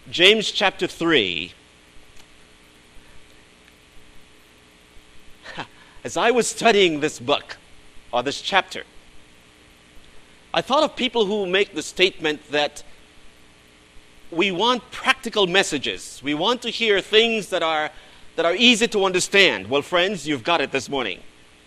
James chapter 3. As I was studying this book, or this chapter, I thought of people who make the statement that we want practical messages. We want to hear things that are easy to understand. Well, friends, you've got it this morning.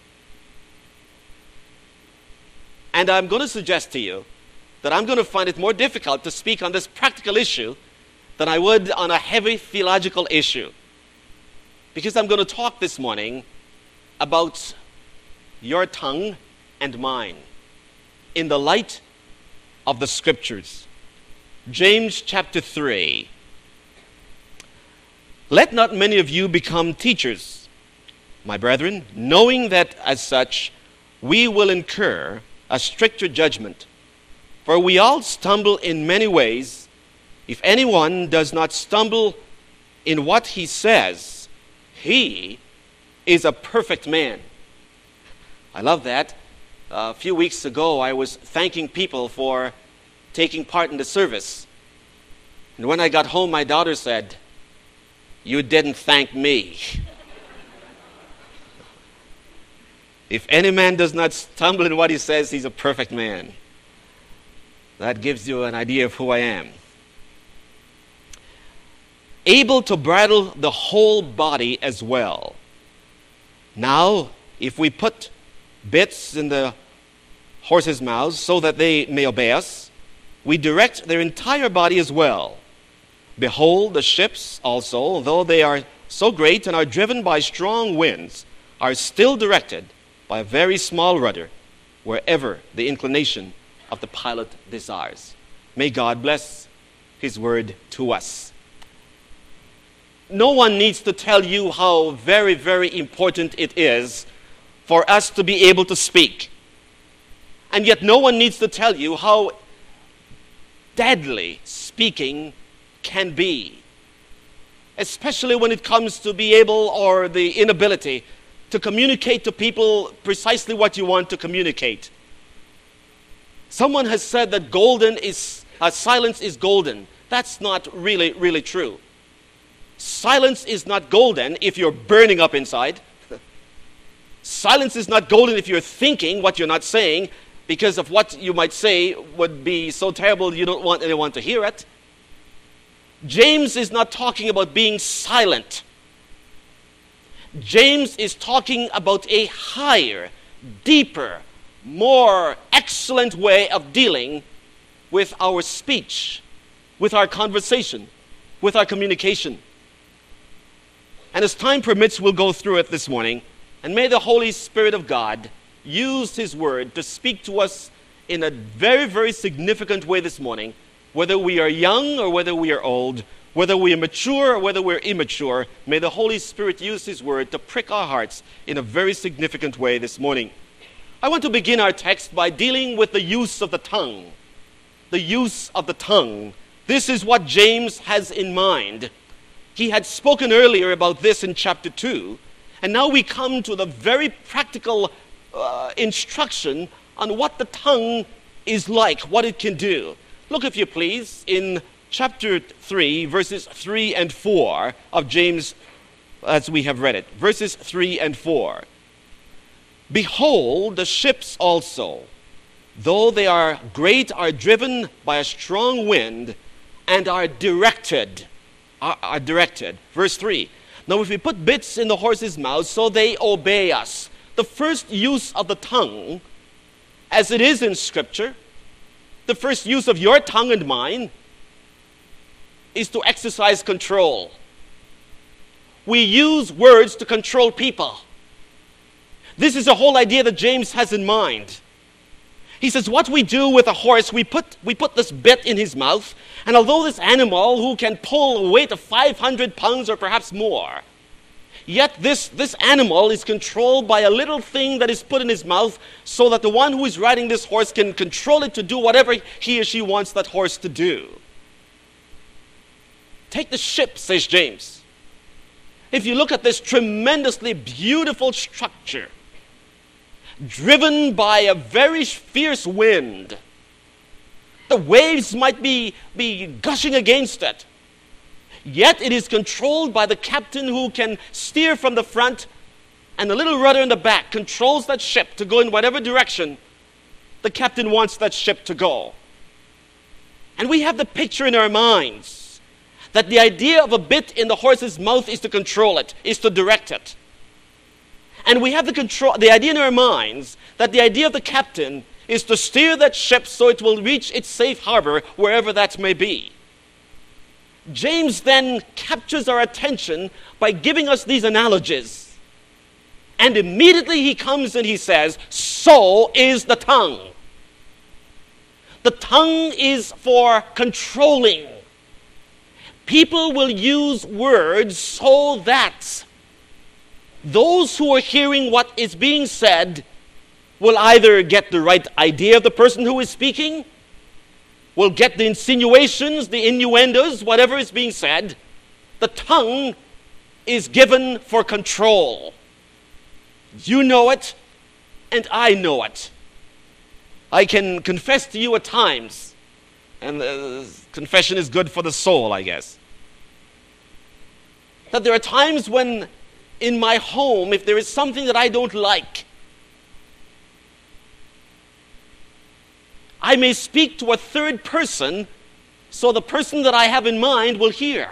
And I'm going to suggest to you that I'm going to find it more difficult to speak on this practical issue than I would on a heavy theological issue. Because I'm going to talk this morning about your tongue and mine in the light of the Scriptures. James chapter 3. Let not many of you become teachers, my brethren, knowing that as such we will incur a stricter judgment. For we all stumble in many ways. If anyone does not stumble in what he says, he is a perfect man. I love that. A few weeks ago, I was thanking people for taking part in the service. And when I got home, my daughter said, "You didn't thank me." If any man does not stumble in what he says, he's a perfect man. That gives you an idea of who I am. Able to bridle the whole body as well. Now, if we put bits in the horses' mouths so that they may obey us, we direct their entire body as well. Behold, the ships also, though they are so great and are driven by strong winds, are still directed by a very small rudder, wherever the inclination of the pilot desires. May God bless His word to us. No one needs to tell you how very, very important it is for us to be able to speak. And yet no one needs to tell you how deadly speaking can be. Especially when it comes to be able or the inability to communicate to people precisely what you want to communicate. Someone has said that silence is golden. That's not really true. Silence is not golden if you're burning up inside. Silence is not golden if you're thinking what you're not saying, because of what you might say would be so terrible you don't want anyone to hear it. James is not talking about being silent. James is talking about a higher, deeper, more excellent way of dealing with our speech, with our conversation, with our communication. And as time permits, we'll go through it this morning. And may the Holy Spirit of God use His word to speak to us in a very, very significant way this morning, whether we are young or whether we are old, whether we are mature or whether we're immature. May the Holy Spirit use His word to prick our hearts in a very significant way this morning. I want to begin our text by dealing with the use of the tongue. The use of the tongue. This is what James has in mind. He had spoken earlier about this in chapter 2, and now we come to the very practical instruction on what the tongue is like, what it can do. Look, if you please, in chapter 3, verses 3 and 4 of James, as we have read it. Verses 3 and 4. Behold, the ships also, though they are great, are driven by a strong wind and are directed. Verse 3. Now if we put bits in the horses' mouths so they obey us. The first use of the tongue, as it is in Scripture, the first use of your tongue and mine, is to exercise control. We use words to control people. This is the whole idea that James has in mind. He says, what we do with a horse, we put this bit in his mouth, and although this animal who can pull a weight of 500 pounds or perhaps more, yet this animal is controlled by a little thing that is put in his mouth so that the one who is riding this horse can control it to do whatever he or she wants that horse to do. Take the ship, says James. If you look at this tremendously beautiful structure, driven by a very fierce wind, the waves might be gushing against it. Yet it is controlled by the captain who can steer from the front, and the little rudder in the back controls that ship to go in whatever direction the captain wants that ship to go. And we have the picture in our minds that the idea of a bit in the horse's mouth is to control it, is to direct it. And we have the idea in our minds that the idea of the captain is to steer that ship so it will reach its safe harbor wherever that may be. James then captures our attention by giving us these analogies. And immediately he comes and he says, so is the tongue. The tongue is for controlling. People will use words so that those who are hearing what is being said will either get the right idea of the person who is speaking, will get the insinuations, the innuendos, whatever is being said. The tongue is given for control. You know it, and I know it. I can confess to you at times, and confession is good for the soul, I guess, that there are times when in my home, if there is something that I don't like, I may speak to a third person so the person that I have in mind will hear.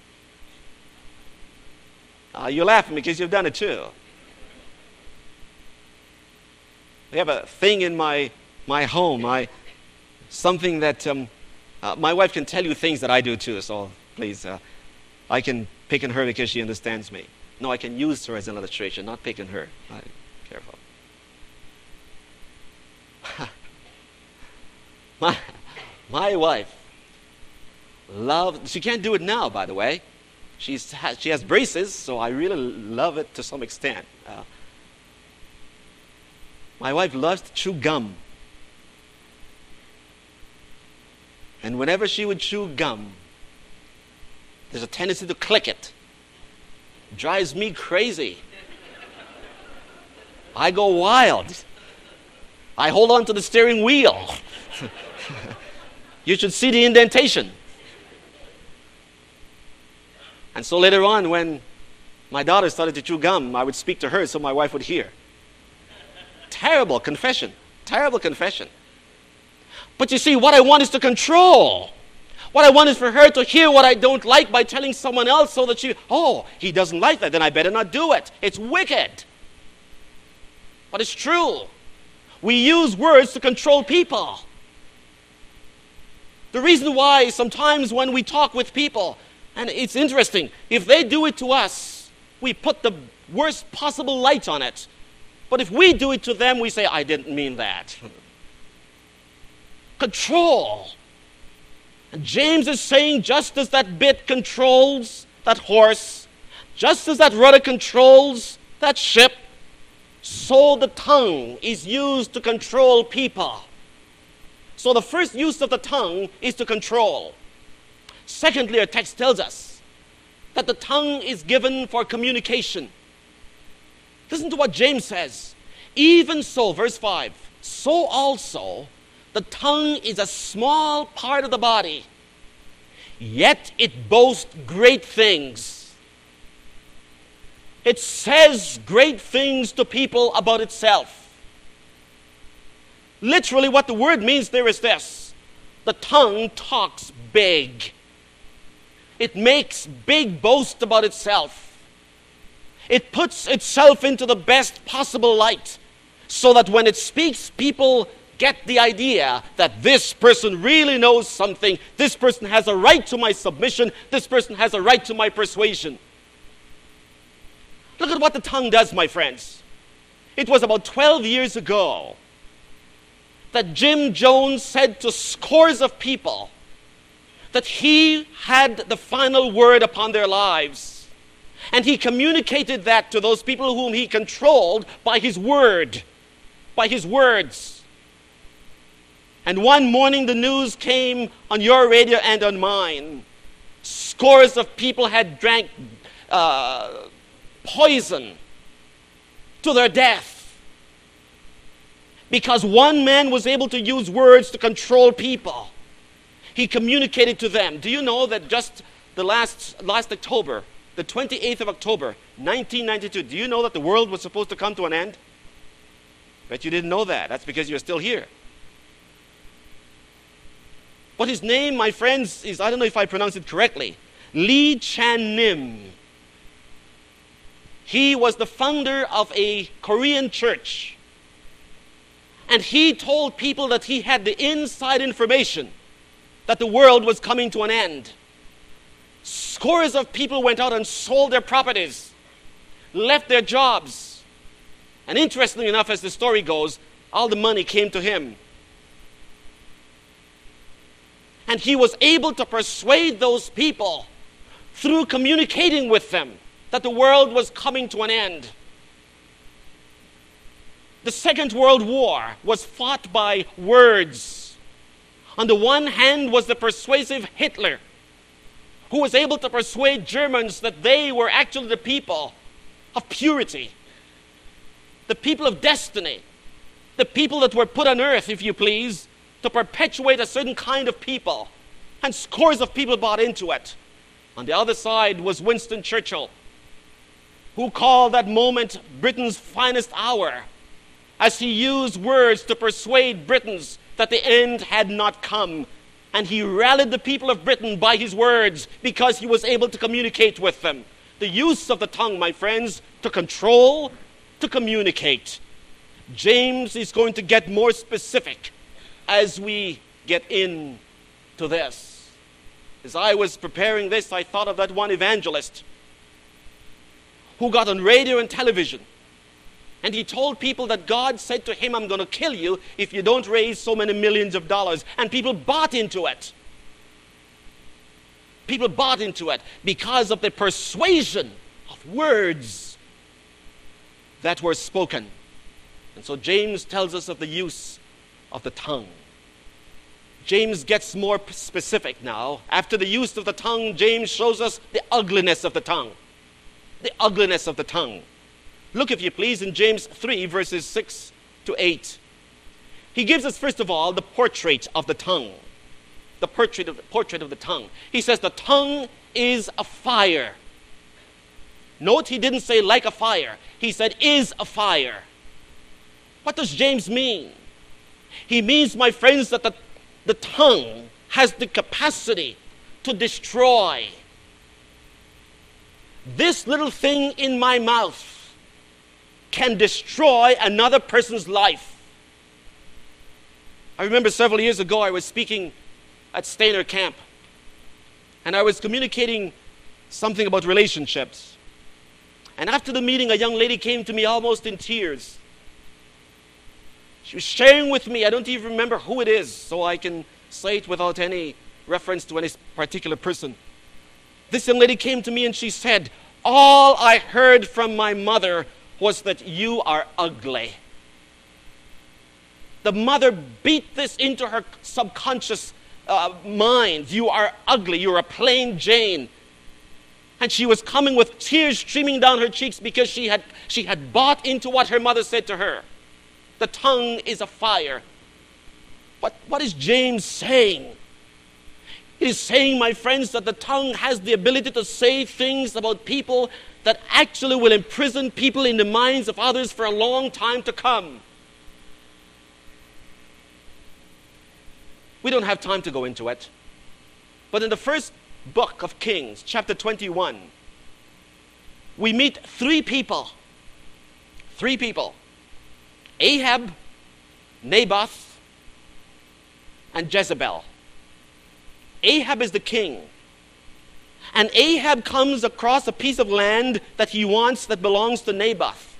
You're laughing because you've done it too. We have a thing in my home, something that my wife can tell you things that I do too, so please, I can pick on her because she understands me. No, I can use her as an illustration, not pick on her. Careful. My wife loves, she can't do it now, by the way. She has braces, so I really love it to some extent. My wife loves to chew gum. And whenever she would chew gum, there's a tendency to click it. It drives me crazy. I go wild. I hold on to the steering wheel. You should see the indentation. And so later on, when my daughter started to chew gum, I would speak to her so my wife would hear. Terrible confession. Terrible confession. But you see, what I want is to control. What I want is for her to hear what I don't like by telling someone else so that he doesn't like that, then I better not do it. It's wicked. But it's true. We use words to control people. The reason why sometimes when we talk with people, and it's interesting, if they do it to us, we put the worst possible light on it. But if we do it to them, we say, I didn't mean that. Control. And James is saying, just as that bit controls that horse, just as that rudder controls that ship, so the tongue is used to control people. So the first use of the tongue is to control. Secondly, our text tells us that the tongue is given for communication. Listen to what James says. Even so, verse 5, so also the tongue is a small part of the body, yet it boasts great things. It says great things to people about itself. Literally what the word means there is this. The tongue talks big. It makes big boast about itself. It puts itself into the best possible light so that when it speaks, people get the idea that this person really knows something. This person has a right to my submission. This person has a right to my persuasion. Look at what the tongue does, my friends. It was about 12 years ago that Jim Jones said to scores of people that he had the final word upon their lives. And he communicated that to those people whom he controlled by his word, by his words. And one morning the news came on your radio and on mine. Scores of people had drank poison to their death because one man was able to use words to control people. He communicated to them. Do you know that just the last October, the 28th of October, 1992, do you know that the world was supposed to come to an end? Bet you didn't know that. That's because you're still here. But his name, my friends, is, I don't know if I pronounce it correctly, Lee Chan Nim. He was the founder of a Korean church. And he told people that he had the inside information that the world was coming to an end. Scores of people went out and sold their properties, left their jobs. And interestingly enough, as the story goes, all the money came to him. And he was able to persuade those people through communicating with them that the world was coming to an end. The Second World War was fought by words. On the one hand was the persuasive Hitler, who was able to persuade Germans that they were actually the people of purity, the people of destiny, the people that were put on earth, if you please, to perpetuate a certain kind of people. And scores of people bought into it. On the other side was Winston Churchill, who called that moment Britain's finest hour, as he used words to persuade Britons that the end had not come. And he rallied the people of Britain by his words because he was able to communicate with them. The use of the tongue, my friends, to control, to communicate. James is going to get more specific as we get into this. As I was preparing this, I thought of that one evangelist who got on radio and television. And he told people that God said to him, I'm going to kill you if you don't raise so many millions of dollars. And people bought into it. People bought into it because of the persuasion of words that were spoken. And so James tells us of the use of the tongue. James gets more specific now. After the use of the tongue, James shows us the ugliness of the tongue. The ugliness of the tongue. Look, if you please, in James 3, verses 6 to 8. He gives us, first of all, the portrait of the tongue. The portrait of the tongue. He says the tongue is a fire. Note, he didn't say like a fire. He said is a fire. What does James mean? He means, my friends, that the tongue has the capacity to destroy. This little thing in my mouth can destroy another person's life. I remember several years ago I was speaking at Stainer Camp, and I was communicating something about relationships. And after the meeting, a young lady came to me almost in tears. She was sharing with me, I don't even remember who it is, so I can say it without any reference to any particular person. This young lady came to me and she said, all I heard from my mother was that you are ugly. The mother beat this into her subconscious mind. You are ugly. You're a plain Jane. And she was coming with tears streaming down her cheeks because she had bought into what her mother said to her. The tongue is a fire. What is James saying? He is saying, my friends, that the tongue has the ability to say things about people that actually will imprison people in the minds of others for a long time to come. We don't have time to go into it. But in the first book of Kings, chapter 21, we meet three people. Three people. Ahab, Naboth, and Jezebel. Ahab is the king. And Ahab comes across a piece of land that he wants that belongs to Naboth.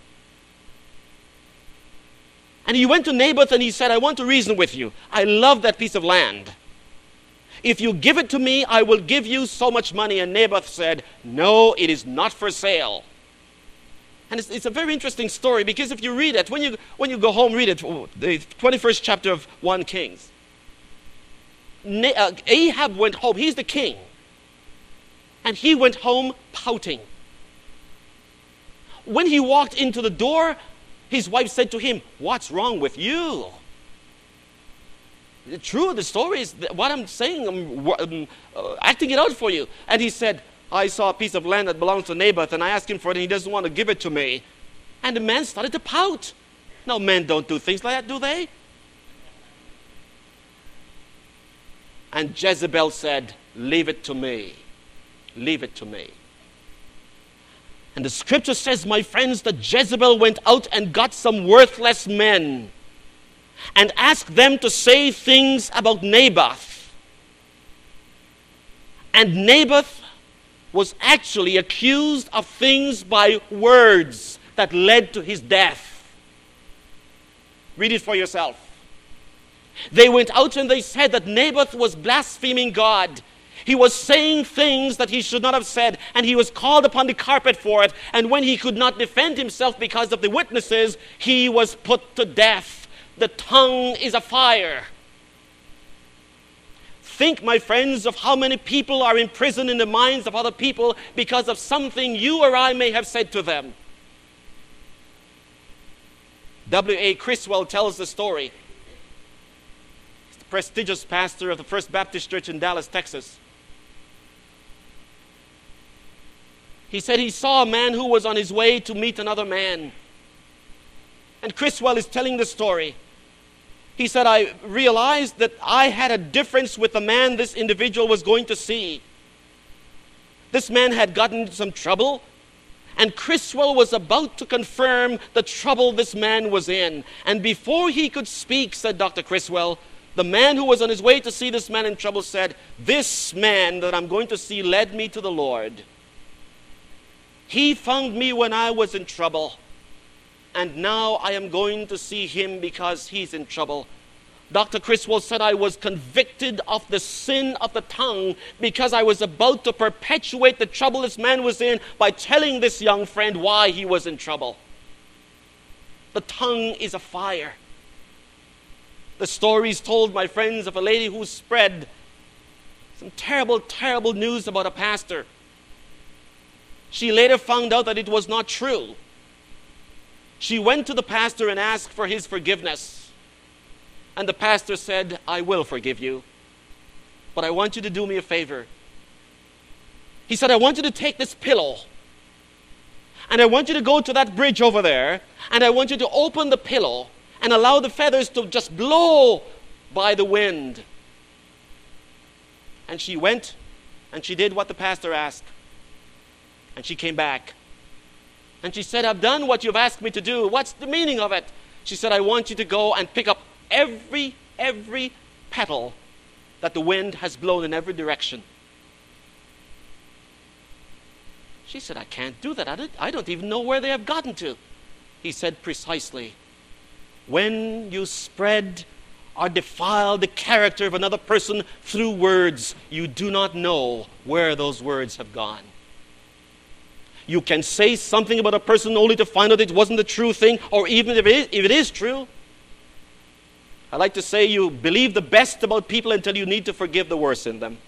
And he went to Naboth and he said, I want to reason with you. I love that piece of land. If you give it to me, I will give you so much money. And Naboth said, no, it is not for sale. And it's a very interesting story because if you read it, when you go home, read it, the 21st chapter of 1 Kings. Ahab went home. He's the king. And he went home pouting. When he walked into the door, his wife said to him, what's wrong with you? True, the story is what I'm saying. I'm acting it out for you. And he said, I saw a piece of land that belongs to Naboth, and I asked him for it, and he doesn't want to give it to me. And the man started to pout. Now, men don't do things like that, do they? And Jezebel said, leave it to me. Leave it to me. And the scripture says, my friends, that Jezebel went out and got some worthless men and asked them to say things about Naboth. And Naboth was actually accused of things by words that led to his death. Read it for yourself. They went out and they said that Naboth was blaspheming God. He was saying things that he should not have said, and he was called upon the carpet for it. And when he could not defend himself because of the witnesses, he was put to death. The tongue is a fire. Think, my friends, of how many people are imprisoned in the minds of other people because of something you or I may have said to them. W.A. Criswell tells the story. He's the prestigious pastor of the First Baptist Church in Dallas, Texas. He said he saw a man who was on his way to meet another man. And Criswell is telling the story. He said, I realized that I had a difference with the man this individual was going to see. This man had gotten into some trouble, and Criswell was about to confirm the trouble this man was in. And before he could speak, said Dr. Criswell, the man who was on his way to see this man in trouble said, this man that I'm going to see led me to the Lord. He found me when I was in trouble. And now I am going to see him because he's in trouble. Dr. Criswell said, I was convicted of the sin of the tongue because I was about to perpetuate the trouble this man was in by telling this young friend why he was in trouble. The tongue is a fire. The story is told, my friends, of a lady who spread some terrible, terrible news about a pastor. She later found out that it was not true. She went to the pastor and asked for his forgiveness. And the pastor said, I will forgive you, but I want you to do me a favor. He said, I want you to take this pillow, and I want you to go to that bridge over there, and I want you to open the pillow and allow the feathers to just blow by the wind. And she went, and she did what the pastor asked. And she came back. And she said, I've done what you've asked me to do. What's the meaning of it? She said, I want you to go and pick up every petal that the wind has blown in every direction. She said, I can't do that. I don't even know where they have gotten to. He said, precisely. When you spread or defile the character of another person through words, you do not know where those words have gone. You can say something about a person only to find out it wasn't the true thing, or even if it is true. I like to say you believe the best about people until you need to forgive the worst in them.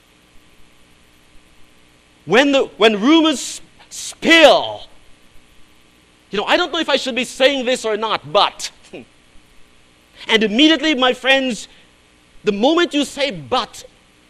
When rumors spill, I don't know if I should be saying this or not, but. And immediately, my friends, the moment you say but,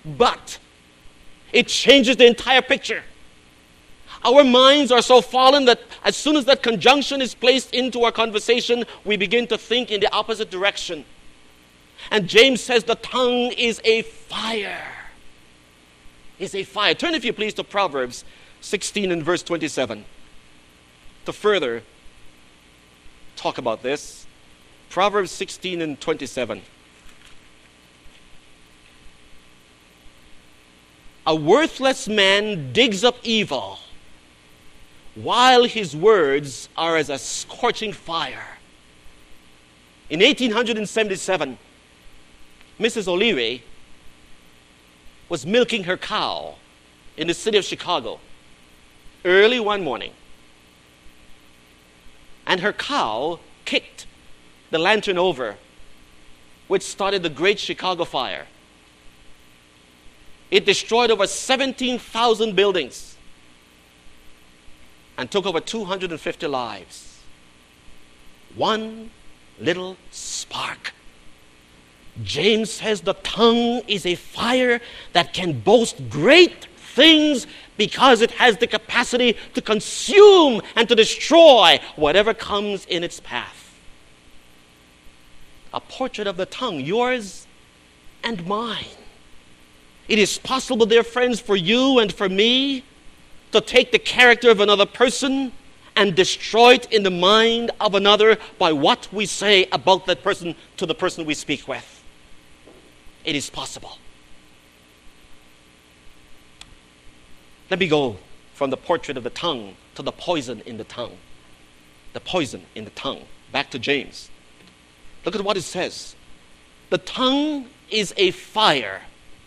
it changes the entire picture. Our minds are so fallen that as soon as that conjunction is placed into our conversation, we begin to think in the opposite direction. And James says the tongue is a fire. Is a fire. Turn, if you please, to Proverbs 16 and verse 27. To further talk about this, Proverbs 16 and 27. A worthless man digs up evil, while his words are as a scorching fire. In 1877, Mrs. O'Leary was milking her cow in the city of Chicago early one morning. And her cow kicked the lantern over, which started the Great Chicago Fire. It destroyed over 17,000 buildings and took over 250 lives. One little spark James says the tongue is a fire that can boast great things because it has the capacity to consume and to destroy whatever comes in its path. A portrait of the tongue, yours and mine. It is possible, dear friends, for you and for me to take the character of another person and destroy it in the mind of another by what we say about that person to the person we speak with. It is possible. Let me go from the portrait of the tongue to the poison in the tongue. The poison in the tongue. Back to James. Look at what it says. The tongue is a fire,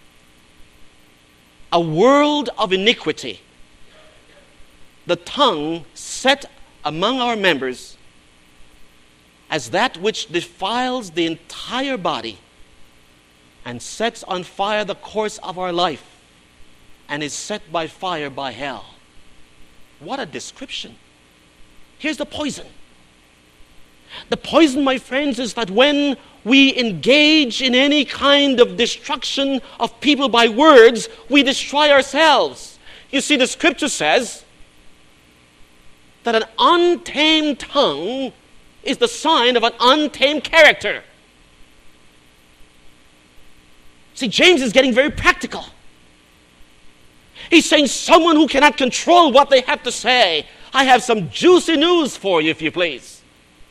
a world of iniquity. The tongue set among our members as that which defiles the entire body and sets on fire the course of our life and is set by fire by hell. What a description. Here's the poison. The poison, my friends, is that when we engage in any kind of destruction of people by words, we destroy ourselves. You see, the scripture says that an untamed tongue is the sign of an untamed character. See, James is getting very practical. He's saying someone who cannot control what they have to say. I have some juicy news for you, if you please.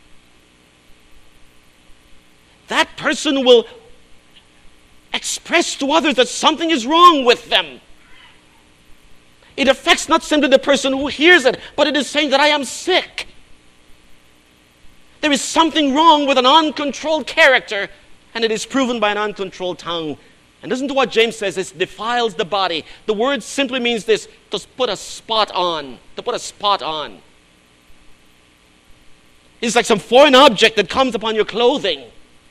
That person will express to others that something is wrong with them. It affects not simply the person who hears it, but it is saying that I am sick. There is something wrong with an uncontrolled character, and it is proven by an uncontrolled tongue. And listen to what James says, it defiles the body. The word simply means this, to put a spot on. To put a spot on. It's like some foreign object that comes upon your clothing.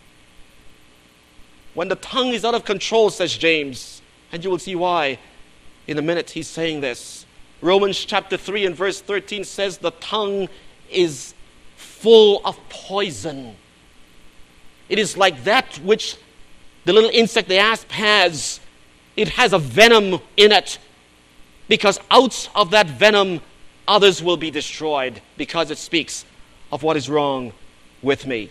When the tongue is out of control, says James, and you will see why in a minute he's saying this. Romans chapter 3 and verse 13 says the tongue is full of poison. It is like that which the little insect, the asp, has. It has a venom in it, because out of that venom others will be destroyed, because it speaks of what is wrong with me.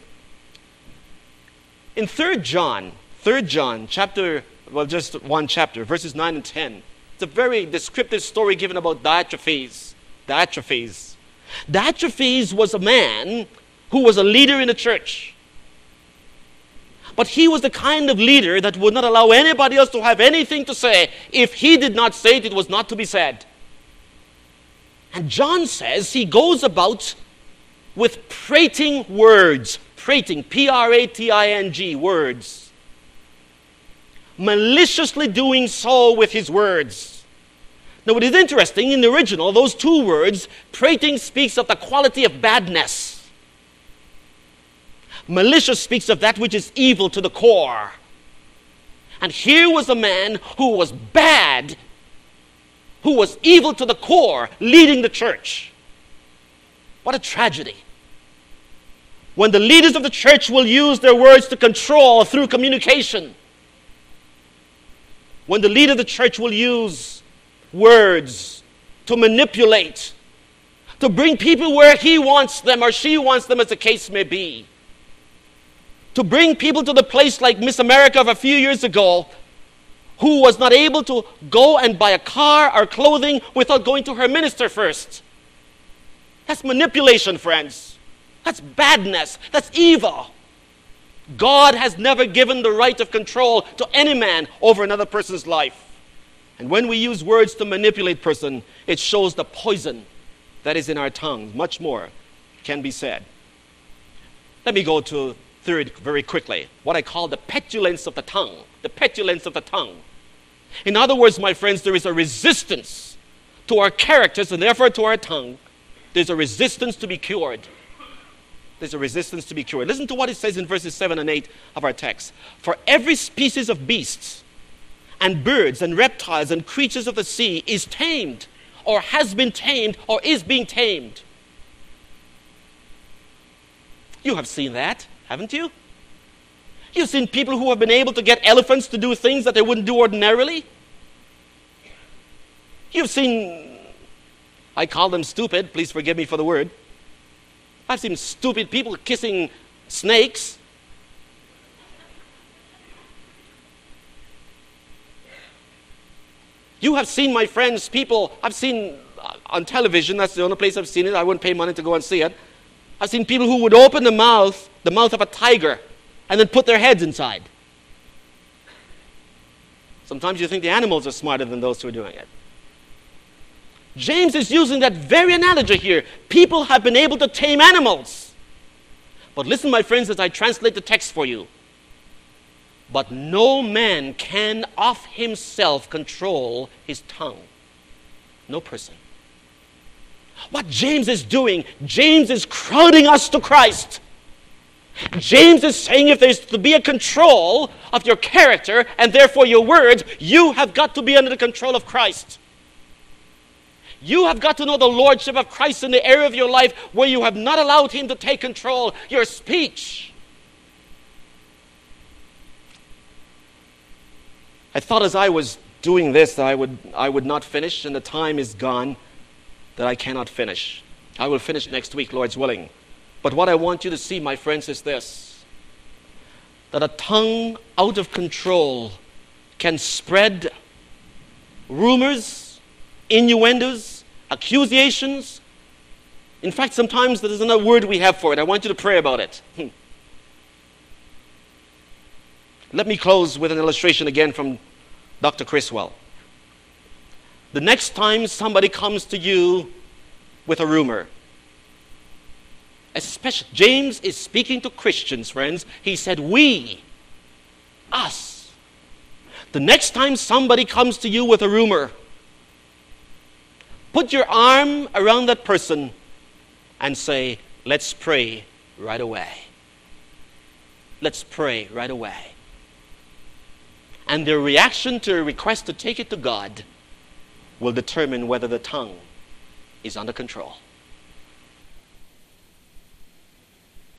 In 3 John chapter, well, just one chapter, verses 9 and 10, it's a very descriptive story given about Diotrephes. Diotrephes was a man who was a leader in the church. But he was the kind of leader that would not allow anybody else to have anything to say. If he did not say it, it was not to be said. And John says he goes about with prating words. Prating, P-R-A-T-I-N-G, words. Maliciously doing so with his words. Now it is interesting, in the original, those two words, prating speaks of the quality of badness. Malicious speaks of that which is evil to the core. And here was a man who was bad, who was evil to the core, leading the church. What a tragedy. When the leaders of the church will use their words to control through communication. When the leader of the church will use words to manipulate, to bring people where he wants them or she wants them, as the case may be. To bring people to the place like Miss America of a few years ago, who was not able to go and buy a car or clothing without going to her minister first. That's manipulation, friends. That's badness. That's evil. God has never given the right of control to any man over another person's life. And when we use words to manipulate person, it shows the poison that is in our tongues. Much more can be said. Let me go to third very quickly, what I call the petulance of the tongue. The petulance of the tongue. In other words, my friends, there is a resistance to our characters and therefore to our tongue. There's a resistance to be cured. There's a resistance to be cured. Listen to what it says in verses 7 and 8 of our text. For every species of beasts and birds and reptiles and creatures of the sea is tamed, or has been tamed, or is being tamed. You have seen that, haven't you? You've seen people who have been able to get elephants to do things that they wouldn't do ordinarily. You've seen, I call them stupid, please forgive me for the word. I've seen stupid people kissing snakes. You have seen, my friends, people, I've seen on television, that's the only place I've seen it, I wouldn't pay money to go and see it. I've seen people who would open the mouth of a tiger, and then put their heads inside. Sometimes you think the animals are smarter than those who are doing it. James is using that very analogy here. People have been able to tame animals. But listen, my friends, as I translate the text for you. But no man can of himself control his tongue. No person. What James is doing, James is crowding us to Christ. James is saying if there's to be a control of your character and therefore your words, you have got to be under the control of Christ. You have got to know the lordship of Christ in the area of your life where you have not allowed him to take control. Your speech. I thought as I was doing this that I would not finish, and the time is gone that I cannot finish. I will finish next week, Lord's willing. But what I want you to see, my friends, is this. That a tongue out of control can spread rumors, innuendos, accusations. In fact, sometimes there is another word we have for it. I want you to pray about it. Let me close with an illustration again from Dr. Criswell. The next time somebody comes to you with a rumor, especially, James is speaking to Christians, friends. He said, we, us. The next time somebody comes to you with a rumor, put your arm around that person and say, let's pray right away. Let's pray right away. And their reaction to a request to take it to God will determine whether the tongue is under control.